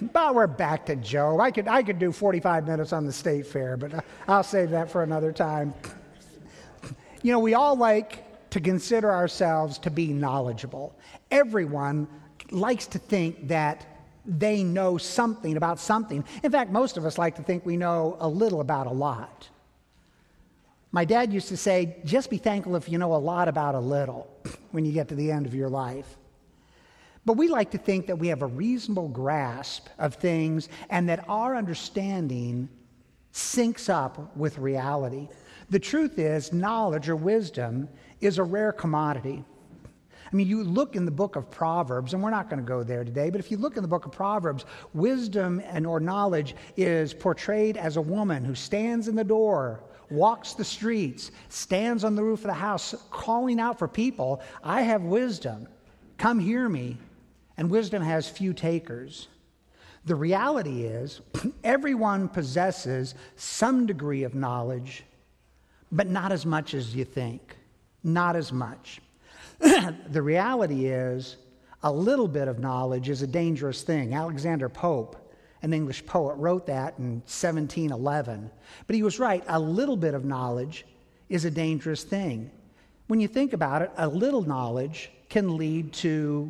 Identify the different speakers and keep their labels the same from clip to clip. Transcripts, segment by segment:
Speaker 1: But we're back to Job. I could do 45 minutes on the state fair, but I'll save that for another time. You know, we all like to consider ourselves to be knowledgeable. Everyone likes to think that they know something about something. In fact, most of us like to think we know a little about a lot. My dad used to say, just be thankful if you know a lot about a little when you get to the end of your life. But we like to think that we have a reasonable grasp of things and that our understanding syncs up with reality. The truth is, knowledge or wisdom is a rare commodity. I mean, you look in the book of Proverbs, and we're not going to go there today, but if you look in the book of Proverbs, wisdom or knowledge is portrayed as a woman who stands in the door, walks the streets, stands on the roof of the house, calling out for people, I have wisdom, come hear me. And wisdom has few takers. The reality is, everyone possesses some degree of knowledge, but not as much as you think. Not as much. The reality is, a little bit of knowledge is a dangerous thing. Alexander Pope, an English poet, wrote that in 1711. But he was right, a little bit of knowledge is a dangerous thing. When you think about it, a little knowledge can lead to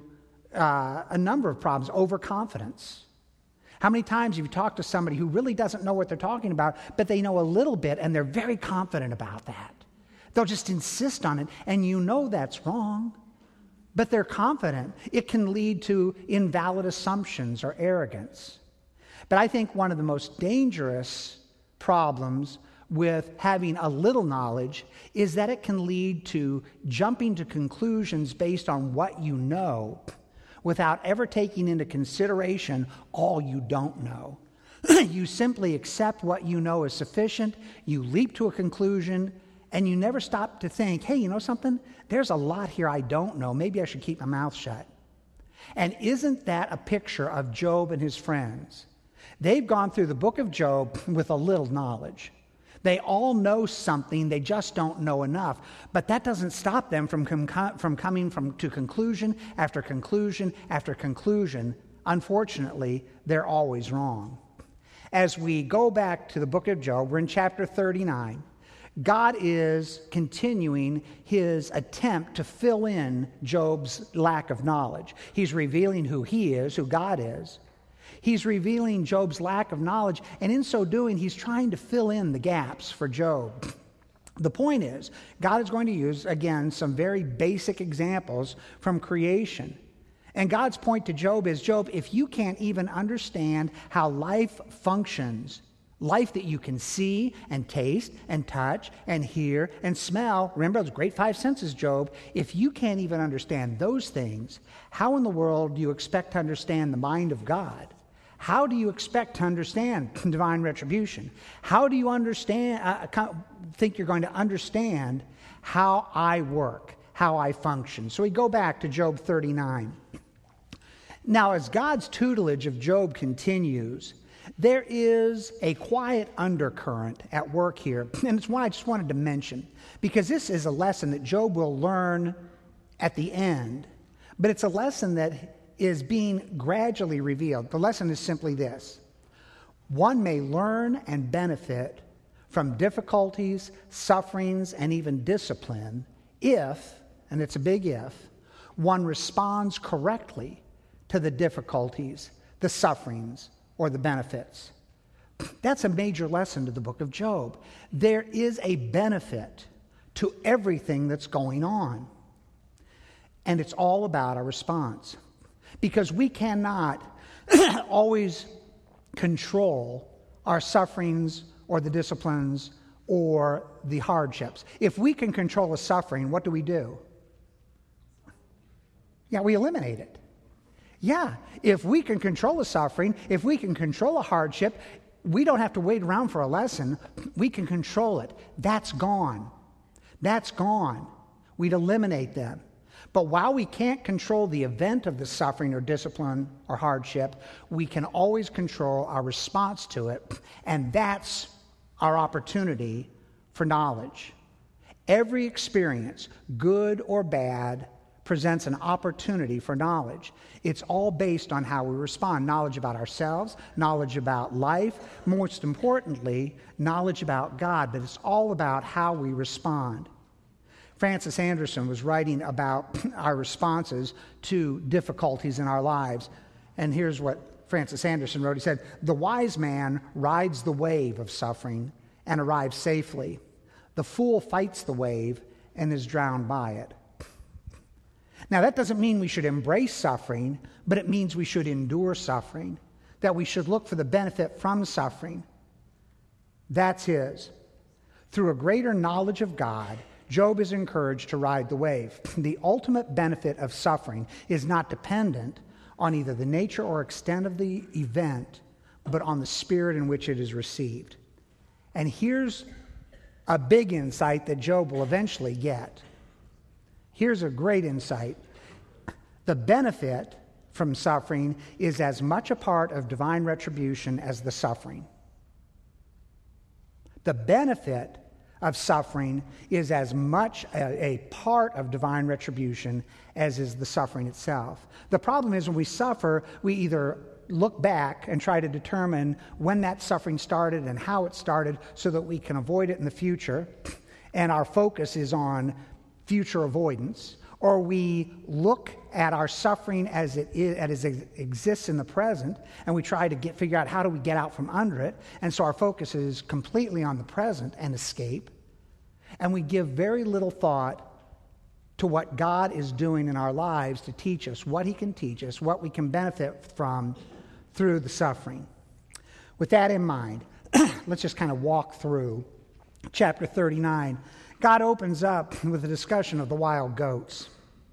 Speaker 1: a number of problems. Overconfidence. How many times have you talked to somebody who really doesn't know what they're talking about, but they know a little bit and they're very confident about that? They'll just insist on it, and you know that's wrong, but they're confident. It can lead to invalid assumptions or arrogance. But I think one of the most dangerous problems with having a little knowledge is that it can lead to jumping to conclusions based on what you know, without ever taking into consideration all you don't know. You simply accept what you know is sufficient, you leap to a conclusion, and you never stop to think, hey, you know something? There's a lot here I don't know. Maybe I should keep my mouth shut. And isn't that a picture of Job and his friends? They've gone through the book of Job with a little knowledge. They all know something, they just don't know enough. But that doesn't stop them from coming to conclusion after conclusion after conclusion. Unfortunately, they're always wrong. As we go back to the book of Job, we're in chapter 39. God is continuing his attempt to fill in Job's lack of knowledge. He's revealing who he is, who God is. He's revealing Job's lack of knowledge, and in so doing, he's trying to fill in the gaps for Job. The point is, God is going to use, again, some very basic examples from creation. And God's point to Job is, Job, if you can't even understand how life functions, life that you can see and taste and touch and hear and smell, remember those great five senses, Job, if you can't even understand those things, how in the world do you expect to understand the mind of God? How do you expect to understand divine retribution? How do you think you're going to understand how I work, how I function? So we go back to Job 39. Now, as God's tutelage of Job continues, there is a quiet undercurrent at work here, and it's one I just wanted to mention, because this is a lesson that Job will learn at the end, but it's a lesson that is being gradually revealed. The lesson is simply this: one may learn and benefit from difficulties, sufferings, and even discipline if, and it's a big if, one responds correctly to the difficulties, the sufferings, or the benefits. That's a major lesson to the book of Job. There is a benefit to everything that's going on, and it's all about our response. Because we cannot always control our sufferings or the disciplines or the hardships. If we can control a suffering, what do? Yeah, we eliminate it. Yeah, if we can control a suffering, if we can control a hardship, we don't have to wait around for a lesson. We can control it. That's gone. That's gone. We'd eliminate them. But while we can't control the event of the suffering or discipline or hardship, we can always control our response to it, and that's our opportunity for knowledge. Every experience, good or bad, presents an opportunity for knowledge. It's all based on how we respond. Knowledge about ourselves, knowledge about life, most importantly, knowledge about God, but it's all about how we respond. Francis Anderson was writing about our responses to difficulties in our lives, and here's what Francis Anderson wrote. He said, "The wise man rides the wave of suffering and arrives safely. The fool fights the wave and is drowned by it." Now, that doesn't mean we should embrace suffering, but it means we should endure suffering, that we should look for the benefit from suffering. That's his. Through a greater knowledge of God, Job is encouraged to ride the wave. The ultimate benefit of suffering is not dependent on either the nature or extent of the event, but on the spirit in which it is received. And here's a big insight that Job will eventually get. Here's a great insight. The benefit from suffering is as much a part of divine retribution as the suffering. The benefit of suffering is as much a part of divine retribution as is the suffering itself. The problem is when we suffer, we either look back and try to determine when that suffering started and how it started so that we can avoid it in the future, and our focus is on future avoidance, or we look at our suffering as it exists in the present, and we try to figure out how do we get out from under it, and so our focus is completely on the present and escape, and we give very little thought to what God is doing in our lives to teach us, what he can teach us, what we can benefit from through the suffering. With that in mind, let's just kind of walk through chapter 39. God opens up with a discussion of the wild goats.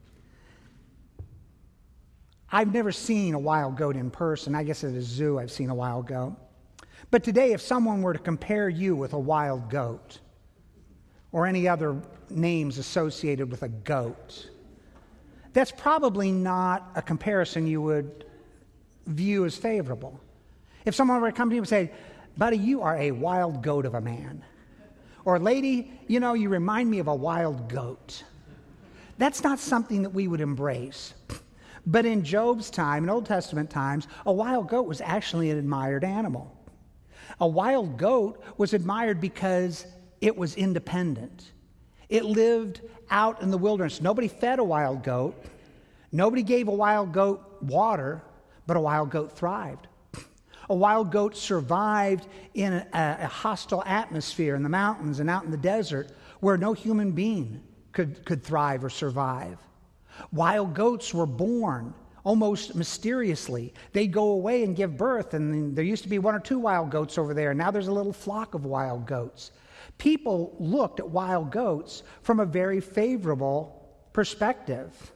Speaker 1: I've never seen a wild goat in person. I guess at a zoo I've seen a wild goat. But today, if someone were to compare you with a wild goat, or any other names associated with a goat, that's probably not a comparison you would view as favorable. If someone were to come to you and say, "Buddy, you are a wild goat of a man," or "Lady, you remind me of a wild goat," that's not something that we would embrace. But in Job's time, in Old Testament times, a wild goat was actually an admired animal. A wild goat was admired because it was independent. It lived out in the wilderness. Nobody fed a wild goat. Nobody gave a wild goat water, but a wild goat thrived. A wild goat survived in a hostile atmosphere in the mountains and out in the desert where no human being could thrive or survive. Wild goats were born almost mysteriously. They'd go away and give birth, and there used to be one or two wild goats over there, and now there's a little flock of wild goats. People looked at wild goats from a very favorable perspective.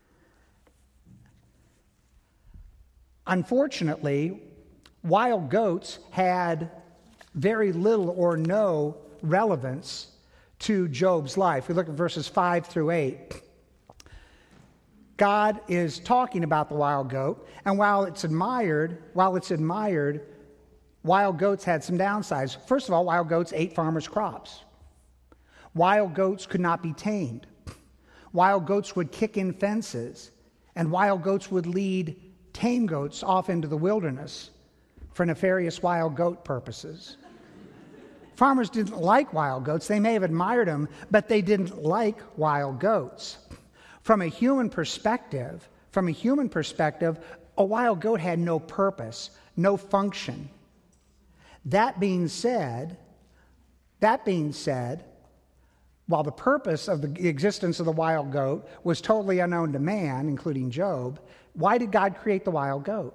Speaker 1: Unfortunately, wild goats had very little or no relevance to Job's life. We look at verses 5 through 8. God is talking about the wild goat, and while it's admired, wild goats had some downsides. First of all, wild goats ate farmers' crops. Wild goats could not be tamed. Wild goats would kick in fences, and wild goats would lead tame goats off into the wilderness for nefarious wild goat purposes. Farmers didn't like wild goats. They may have admired them, but they didn't like wild goats. From a human perspective, a wild goat had no purpose, no function. That being said, while the purpose of the existence of the wild goat was totally unknown to man, including Job, why did God create the wild goat?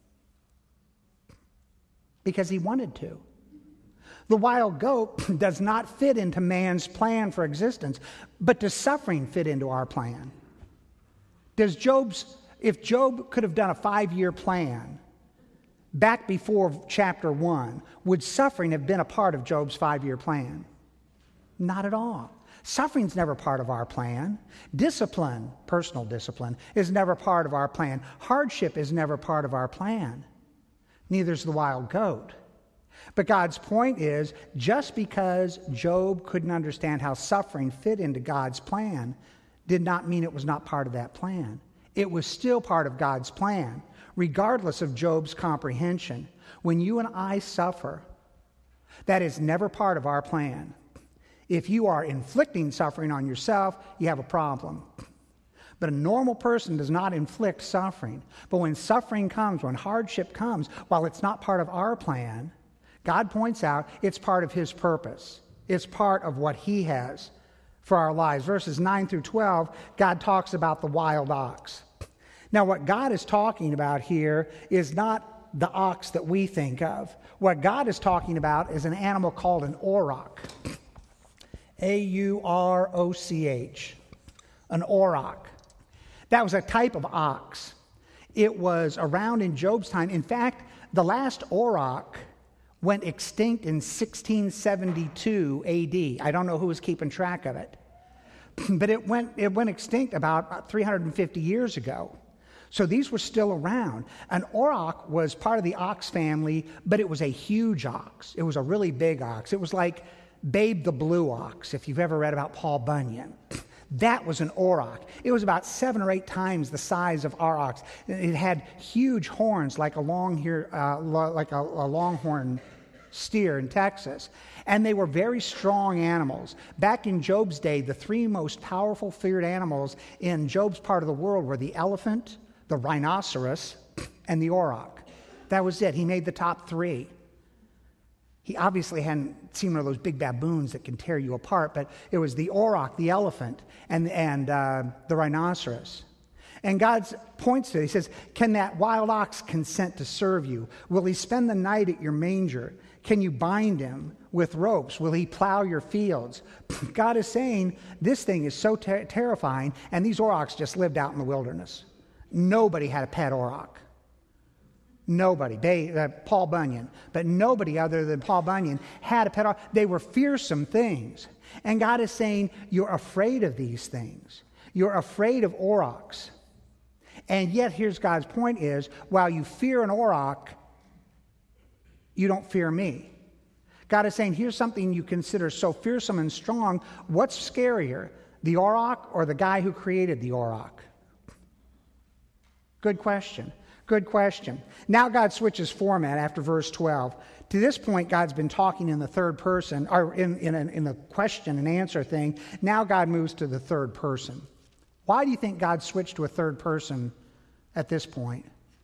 Speaker 1: Because he wanted to. The wild goat does not fit into man's plan for existence, but does suffering fit into our plan? If Job could have done a 5-year plan back before chapter 1, would suffering have been a part of Job's 5-year plan? Not at all. Suffering's never part of our plan. Discipline, personal discipline, is never part of our plan. Hardship is never part of our plan. Neither is the wild goat. But God's point is, just because Job couldn't understand how suffering fit into God's plan did not mean it was not part of that plan. It was still part of God's plan, regardless of Job's comprehension. When you and I suffer, that is never part of our plan. If you are inflicting suffering on yourself, you have a problem. But a normal person does not inflict suffering. But when suffering comes, when hardship comes, while it's not part of our plan, God points out it's part of His purpose. It's part of what He has for our lives. Verses 9 through 12, God talks about the wild ox. Now, what God is talking about here is not the ox that we think of. What God is talking about is an animal called an auroch. A-U-R-O-C-H. An auroch. That was a type of ox. It was around in Job's time. In fact, the last auroch went extinct in 1672 AD. I don't know who was keeping track of it. But it went extinct about 350 years ago. So these were still around. An auroch was part of the ox family, but it was a huge ox. It was a really big ox. It was like Babe the Blue Ox, if you've ever read about Paul Bunyan. That was an auroch. It was about 7 or 8 times the size of our ox. It had huge horns like a longhorn steer in Texas. And they were very strong animals. Back in Job's day, the 3 most powerful feared animals in Job's part of the world were the elephant, the rhinoceros, and the auroch. That was it. He made the top 3. He obviously hadn't seen one of those big baboons that can tear you apart, but it was the auroch, the elephant, and the rhinoceros. And God points to it. He says, can that wild ox consent to serve you? Will he spend the night at your manger? Can you bind him with ropes? Will he plow your fields? God is saying, this thing is so terrifying, and these aurochs just lived out in the wilderness. Nobody had a pet auroch. Nobody. Paul Bunyan. But nobody other than Paul Bunyan had a pet auroch. They were fearsome things. And God is saying, you're afraid of these things. You're afraid of aurochs. And yet, here's God's point is, while you fear an auroch, you don't fear me. God is saying, here's something you consider so fearsome and strong. What's scarier, the auroch or the guy who created the auroch? Good question. Good question. Now God switches format after verse 12. To this point, God's been talking in the third person, or in the question and answer thing. Now God moves to the third person. Why do you think God switched to a third person at this point?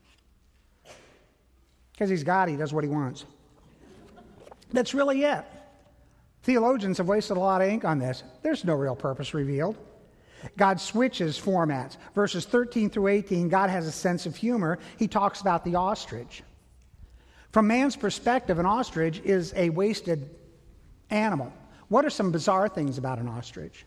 Speaker 1: Because He's God, He does what He wants. That's really it. Theologians have wasted a lot of ink on this. There's no real purpose revealed. God switches formats. Verses 13 through 18, God has a sense of humor. He talks about the ostrich. From man's perspective, an ostrich is a wasted animal. What are some bizarre things about an ostrich?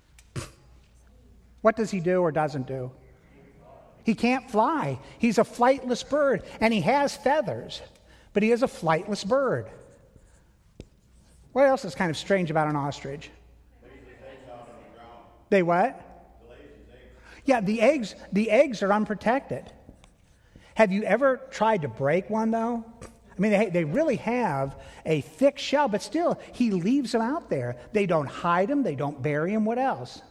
Speaker 1: What does he do or doesn't do? He can't fly. He's a flightless bird, and he has feathers, but he is a flightless bird. What else is kind of strange about an ostrich? They what? Yeah, the eggs are unprotected. Have you ever tried to break one, though? I mean, they really have a thick shell, but still, he leaves them out there. They don't hide them. They don't bury them. What else?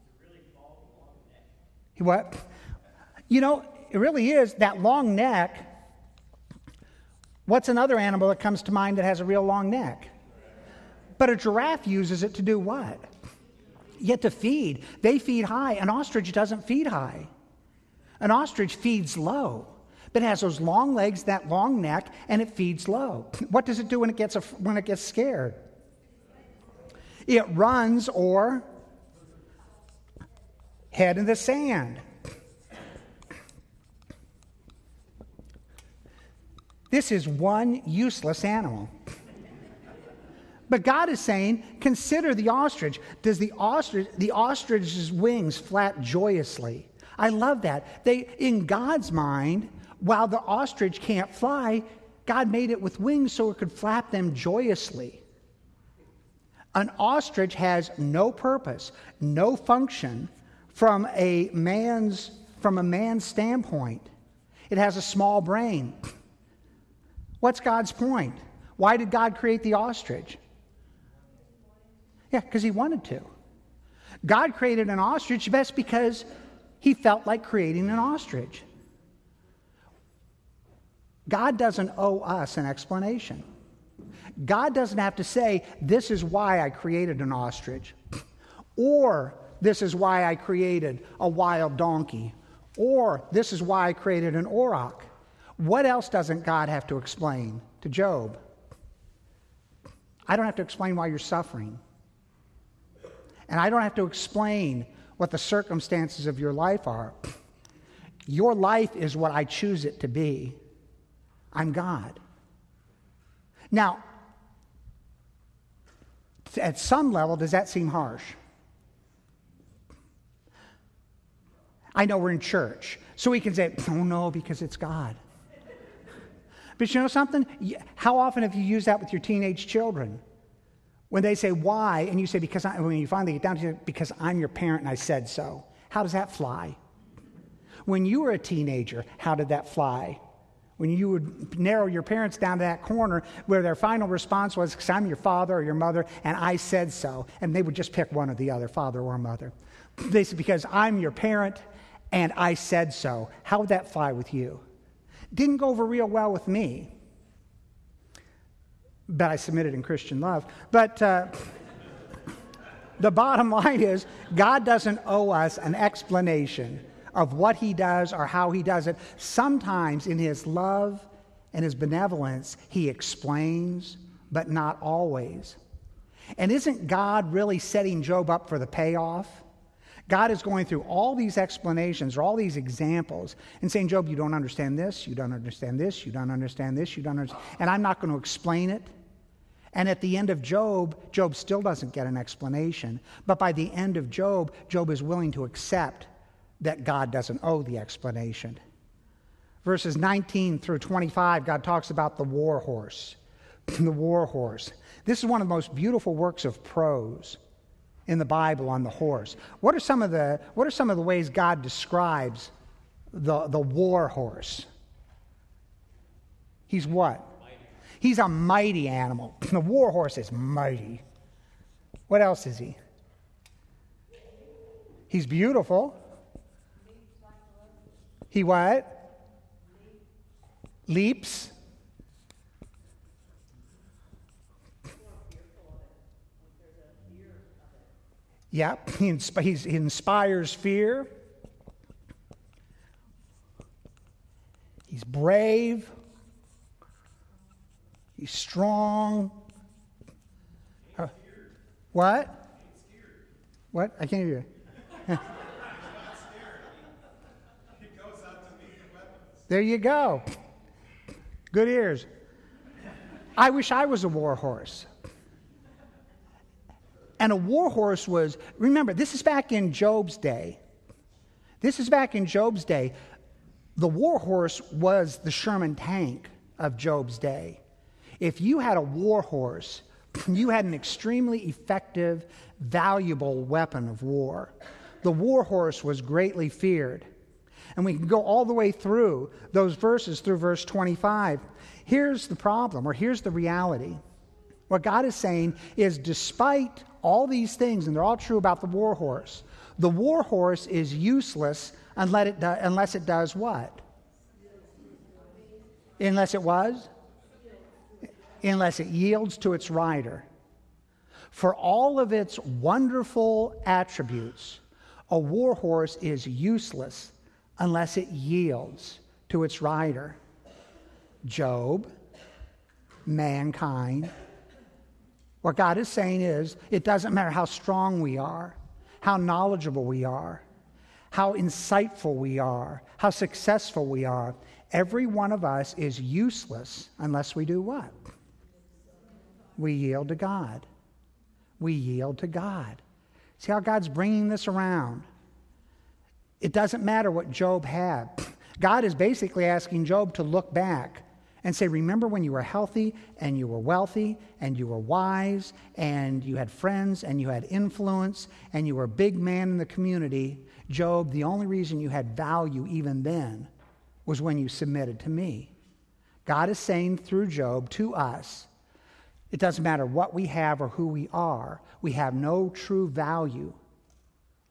Speaker 1: What? You know, it really is that long neck. What's another animal that comes to mind that has a real long neck? But a giraffe uses it to do what? Yet to feed. They feed high. An ostrich doesn't feed high. An ostrich feeds low, but it has those long legs, that long neck, and it feeds low. What does it do when it gets scared? It runs or head in the sand. This is one useless animal. But God is saying, consider the ostrich. Does the ostrich's wings flap joyously? I love that. In God's mind, while the ostrich can't fly, God made it with wings so it could flap them joyously. An ostrich has no purpose, no function from a man's standpoint. It has a small brain. What's God's point? Why did God create the ostrich? Yeah, because He wanted to. God created an ostrich best because he felt like creating an ostrich. God doesn't owe us an explanation. God doesn't have to say, this is why I created an ostrich, or this is why I created a wild donkey, or this is why I created an auroch. What else doesn't God have to explain to Job? I don't have to explain why you're suffering. And I don't have to explain what the circumstances of your life are. Your life is what I choose it to be. I'm God. Now, at some level, does that seem harsh? I know we're in church, so we can say, oh no, because it's God. But you know something? How often have you used that with your teenage children? When they say, why? And you say, when you finally get down to it, because I'm your parent and I said so. How does that fly? When you were a teenager, how did that fly? When you would narrow your parents down to that corner where their final response was, because I'm your father or your mother, and I said so. And they would just pick one or the other, father or mother. They said, because I'm your parent and I said so. How would that fly with you? Didn't go over real well with me. But I submitted in Christian love. But the bottom line is, God doesn't owe us an explanation of what he does or how he does it. Sometimes in his love and his benevolence, he explains, but not always. And isn't God really setting Job up for the payoff? God is going through all these explanations or all these examples and saying, Job, you don't understand this, you don't understand this, you don't understand this, you don't understand, and I'm not going to explain it. And at the end of Job, Job still doesn't get an explanation. But by the end of Job, Job is willing to accept that God doesn't owe the explanation. Verses 19 through 25, God talks about the war horse. The war horse. This is one of the most beautiful works of prose in the Bible on the horse. What are some of the ways God describes the war horse? He's what? Mighty. He's a mighty animal. The war horse is mighty. What else is he? He's beautiful. He what? Leaps. Yep, he inspires fear. He's brave. He's strong. What? What? I can't hear you. There you go. Good ears. I wish I was a war horse. And a war horse was, remember, this is back in Job's day. The war horse was the Sherman tank of Job's day. If you had a war horse, you had an extremely effective, valuable weapon of war. The war horse was greatly feared. And we can go all the way through those verses through verse 25. Here's the problem, or here's the reality. What God is saying is, despite all these things, and they're all true about the war horse is useless unless it does what? Unless it yields to its rider. For all of its wonderful attributes, a war horse is useless unless it yields to its rider. Job, mankind. What God is saying is, it doesn't matter how strong we are, how knowledgeable we are, how insightful we are, how successful we are. Every one of us is useless unless we do what? We yield to God. We yield to God. See how God's bringing this around? It doesn't matter what Job had. God is basically asking Job to look back and say, remember when you were healthy and you were wealthy and you were wise and you had friends and you had influence and you were a big man in the community. Job, the only reason you had value even then was when you submitted to me. God is saying through Job to us, it doesn't matter what we have or who we are, we have no true value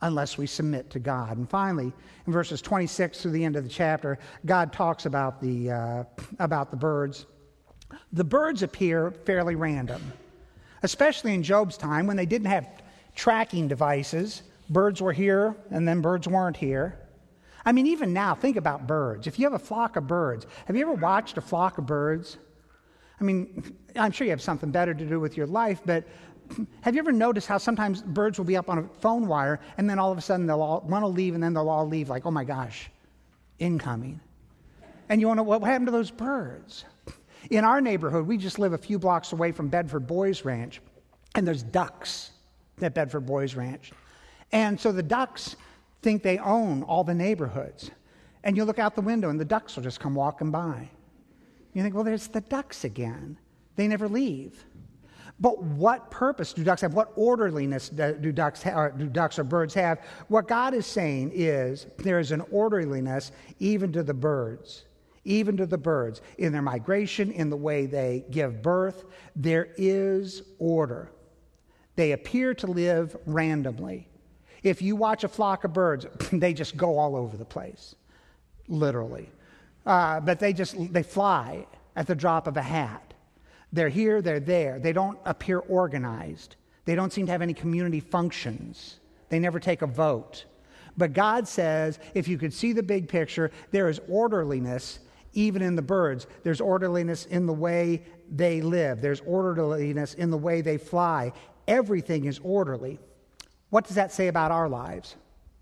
Speaker 1: unless we submit to God. And finally, in verses 26 through the end of the chapter, God talks about the birds. The birds appear fairly random, especially in Job's time when they didn't have tracking devices. Birds were here and then birds weren't here. I mean, even now, think about birds. If you have a flock of birds, have you ever watched a flock of birds? I mean, I'm sure you have something better to do with your life, but have you ever noticed how sometimes birds will be up on a phone wire and then all of a sudden one will leave and then they'll all leave like, oh my gosh, incoming. And you wonder what happened to those birds? In our neighborhood, we just live a few blocks away from Bedford Boys Ranch, and there's ducks at Bedford Boys Ranch. And so the ducks think they own all the neighborhoods. And you look out the window and the ducks will just come walking by. You think, well, there's the ducks again. They never leave. But what purpose do ducks have? What orderliness do ducks or birds have? What God is saying is there is an orderliness even to the birds. Even to the birds. In their migration, in the way they give birth, there is order. They appear to live randomly. If you watch a flock of birds, they just go all over the place, literally. But they fly at the drop of a hat. They're here, they're there. They don't appear organized. They don't seem to have any community functions. They never take a vote. But God says, if you could see the big picture, there is orderliness even in the birds. There's orderliness in the way they live. There's orderliness in the way they fly. Everything is orderly. What does that say about our lives?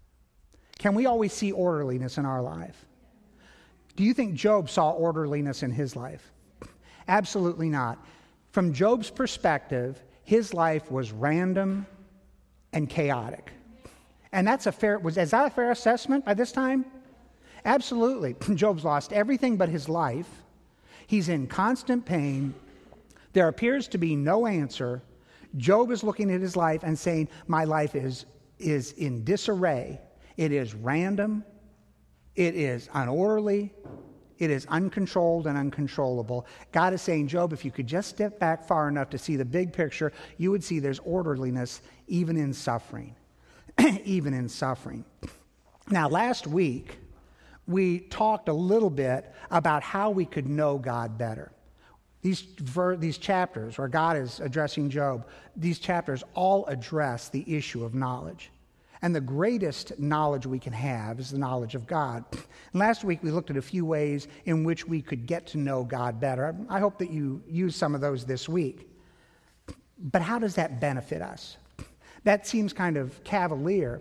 Speaker 1: Can we always see orderliness in our life? Do you think Job saw orderliness in his life? Absolutely not. From Job's perspective, his life was random and chaotic. And is that a fair assessment by this time? Absolutely. Job's lost everything but his life. He's in constant pain. There appears to be no answer. Job is looking at his life and saying, my life is in disarray. It is random. It is unorderly. It is uncontrolled and uncontrollable. God is saying, Job, if you could just step back far enough to see the big picture, you would see there's orderliness even in suffering. Even in suffering. Now, last week, we talked a little bit about how we could know God better. These chapters where God is addressing Job, these chapters all address the issue of knowledge. And the greatest knowledge we can have is the knowledge of God. And last week we looked at a few ways in which we could get to know God better. I hope that you use some of those this week. But how does that benefit us? That seems kind of cavalier.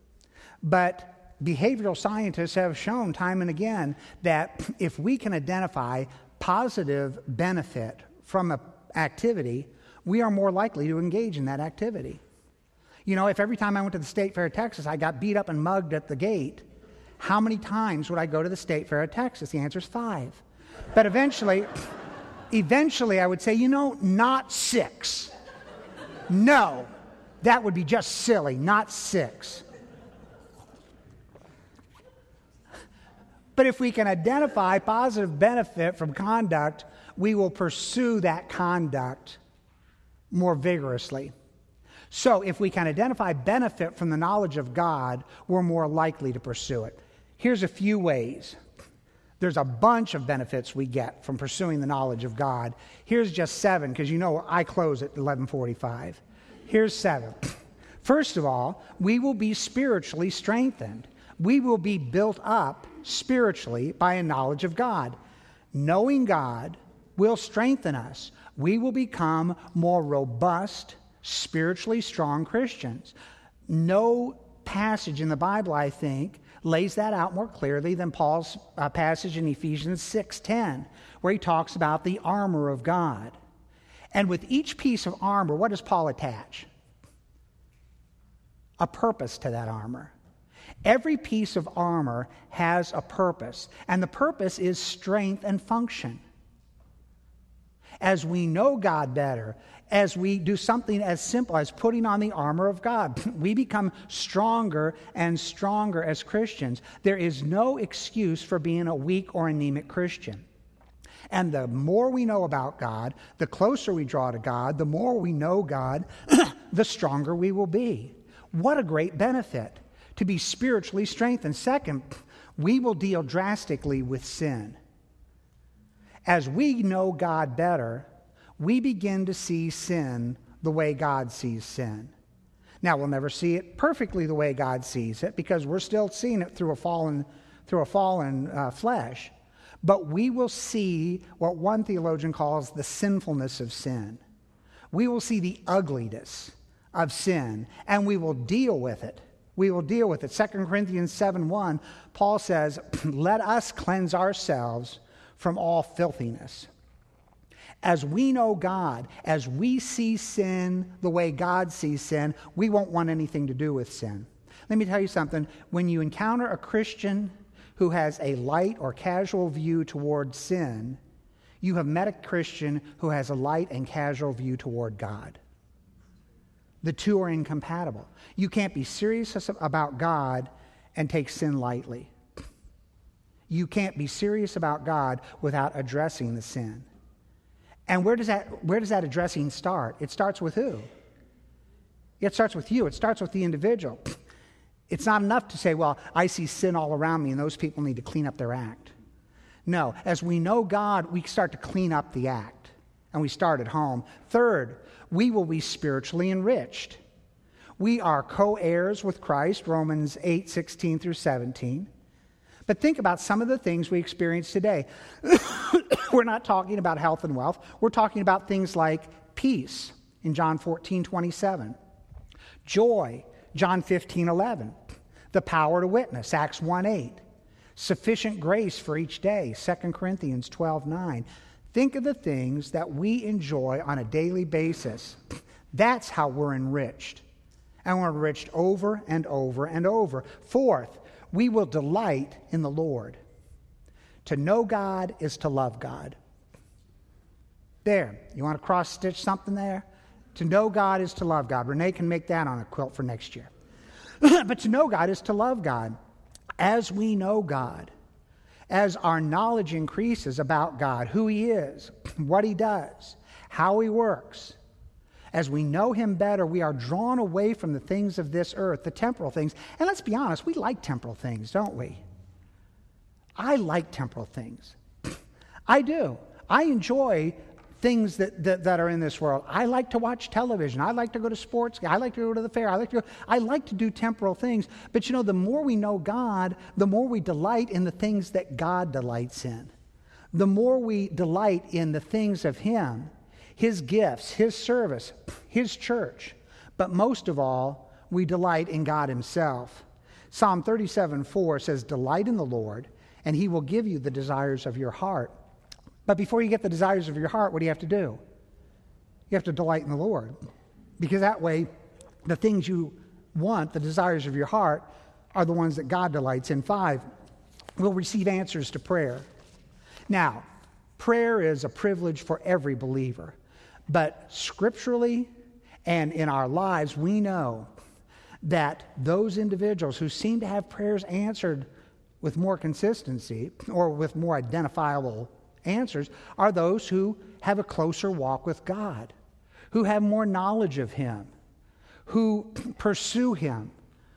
Speaker 1: But behavioral scientists have shown time and again that if we can identify positive benefit from an activity, we are more likely to engage in that activity. You know, if every time I went to the State Fair of Texas, I got beat up and mugged at the gate, how many times would I go to the State Fair of Texas? The answer is 5. But eventually I would say, not 6. No, that would be just silly, not 6. But if we can identify positive benefit from conduct, we will pursue that conduct more vigorously. So if we can identify benefit from the knowledge of God, we're more likely to pursue it. Here's a few ways. There's a bunch of benefits we get from pursuing the knowledge of God. Here's just 7, because I close at 11:45. Here's 7. First of all, we will be spiritually strengthened. We will be built up spiritually by a knowledge of God. Knowing God will strengthen us. We will become more robust, spiritually strong Christians. No passage in the Bible, I think, lays that out more clearly than Paul's passage in Ephesians 6:10, where he talks about the armor of God. And with each piece of armor, what does Paul attach? A purpose to that armor. Every piece of armor has a purpose, and the purpose is strength and function. As we know God better, as we do something as simple as putting on the armor of God, we become stronger and stronger as Christians. There is no excuse for being a weak or anemic Christian. And the more we know about God, the closer we draw to God, the more we know God, the stronger we will be. What a great benefit. to be spiritually strengthened. Second, we will deal drastically with sin. As we know God better, we begin to see sin the way God sees sin. Now, we'll never see it perfectly the way God sees it because we're still seeing it through a fallen flesh. But we will see what one theologian calls the sinfulness of sin. We will see the ugliness of sin, and we will deal with it. We will deal with it. 2 Corinthians 7:1, Paul says, let us cleanse ourselves from all filthiness. As we know God, as we see sin the way God sees sin, we won't want anything to do with sin. Let me tell you something. When you encounter a Christian who has a light or casual view toward sin, you have met a Christian who has a light and casual view toward God. The two are incompatible. You can't be serious about God and take sin lightly. You can't be serious about God without addressing the sin. And where does that addressing start? It starts with who? It starts with you. It starts with the individual. It's not enough to say, well, I see sin all around me and those people need to clean up their act. No, as we know God, we start to clean up the act. And we start at home. Third, we will be spiritually enriched. We are co-heirs with Christ, Romans 8:16 through 17. But think about some of the things we experience today. We're not talking about health and wealth. We're talking about things like peace in John 14:27. Joy, John 15:11. The power to witness, Acts 1:8. Sufficient grace for each day, 2 Corinthians 12:9. Think of the things that we enjoy on a daily basis. That's how we're enriched. And we're enriched over and over and over. Fourth, we will delight in the Lord. To know God is to love God. There. You want to cross-stitch something there? To know God is to love God. Renee can make that on a quilt for next year. But to know God is to love God. As we know God, as our knowledge increases about God, who He is, what He does, how He works, as we know Him better, we are drawn away from the things of this earth, the temporal things. And let's be honest, we like temporal things, don't we? I like temporal things. I do. I enjoy things that are in this world. I like to watch television. I like to go to sports. I like to go to the fair. I like to do temporal things. But you know, the more we know God, the more we delight in the things that God delights in. The more we delight in the things of Him, His gifts, His service, His church. But most of all, we delight in God Himself. Psalm 37:4 says, delight in the Lord, and He will give you the desires of your heart. But before you get the desires of your heart, what do you have to do? You have to delight in the Lord. Because that way, the things you want, the desires of your heart, are the ones that God delights in. 5, we'll receive answers to prayer. Now, prayer is a privilege for every believer. But scripturally and in our lives, we know that those individuals who seem to have prayers answered with more consistency or with more identifiable answers are those who have a closer walk with God, who have more knowledge of Him, who pursue Him.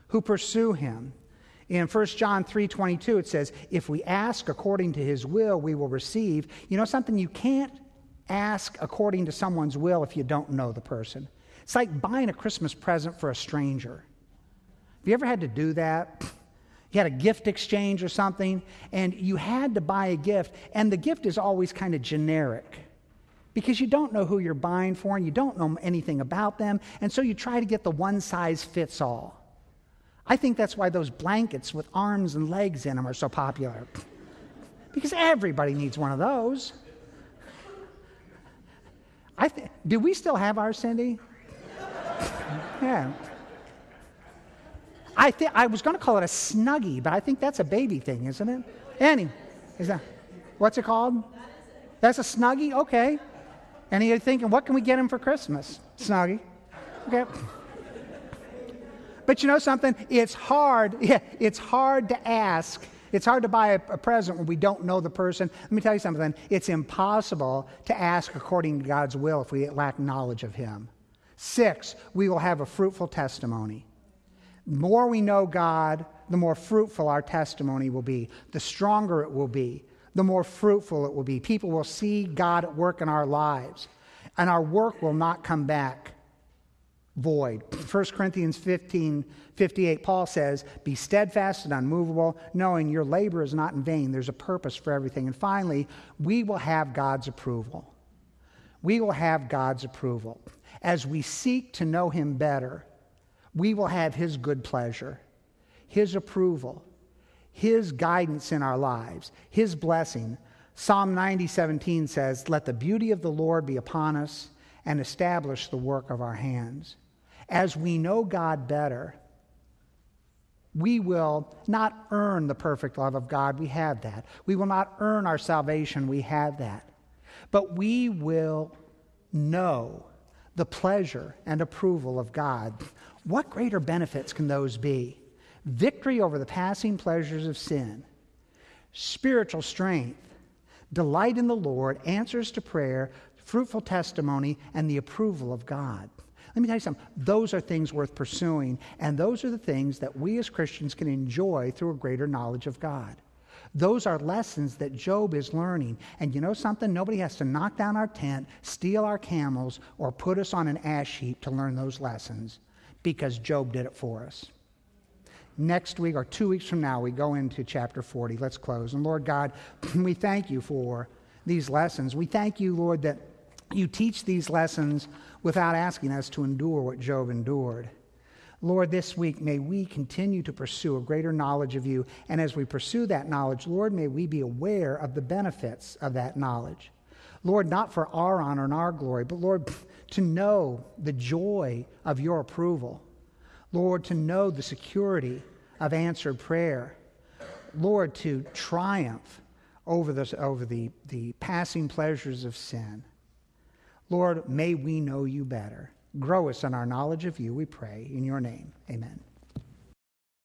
Speaker 1: In 1 John 3:22, it says, if we ask according to His will, we will receive. You know something? You can't ask according to someone's will if you don't know the person. It's like buying a Christmas present for a stranger. Have you ever had to do that? You had a gift exchange or something, and you had to buy a gift, and the gift is always kind of generic because you don't know who you're buying for and you don't know anything about them, and so you try to get the one-size-fits-all. I think that's why those blankets with arms and legs in them are so popular, because everybody needs one of those. Do we still have ours, Cindy? Yeah. I was going to call it a Snuggie, but I think that's a baby thing, isn't it? Annie, what's it called? That's a Snuggie? Okay. And you're thinking, what can we get him for Christmas? Snuggie. Okay. But you know something? It's hard to ask. It's hard to buy a present when we don't know the person. Let me tell you something. It's impossible to ask according to God's will if we lack knowledge of Him. 6, we will have a fruitful testimony. The more we know God, the more fruitful our testimony will be, the stronger it will be, the more fruitful it will be. People will see God at work in our lives, and our work will not come back void. 1 Corinthians 15:58, Paul says, be steadfast and unmovable, knowing your labor is not in vain. There's a purpose for everything. And finally, we will have God's approval. We will have God's approval. As we seek to know him better, we will have his good pleasure, his approval, his guidance in our lives, his blessing. Psalm 90:17 says, let the beauty of the Lord be upon us and establish the work of our hands. As we know God better, we will not earn the perfect love of God. We have that. We will not earn our salvation. We have that. But we will know the pleasure and approval of God. What greater benefits can those be? Victory over the passing pleasures of sin, spiritual strength, delight in the Lord, answers to prayer, fruitful testimony, and the approval of God. Let me tell you something. Those are things worth pursuing, and those are the things that we as Christians can enjoy through a greater knowledge of God. Those are lessons that Job is learning. And you know something? Nobody has to knock down our tent, steal our camels, or put us on an ash heap to learn those lessons, because Job did it for us. Next week, or 2 weeks from now, we go into chapter 40. Let's close. And Lord God, we thank you for these lessons. We thank you, Lord, that you teach these lessons without asking us to endure what Job endured. Lord, this week, may we continue to pursue a greater knowledge of you. And as we pursue that knowledge, Lord, may we be aware of the benefits of that knowledge. Lord, not for our honor and our glory, but Lord, to know the joy of your approval. Lord, to know the security of answered prayer. Lord, to triumph over the passing pleasures of sin. Lord, may we know you better. Grow us in our knowledge of you, we pray. In your name, amen.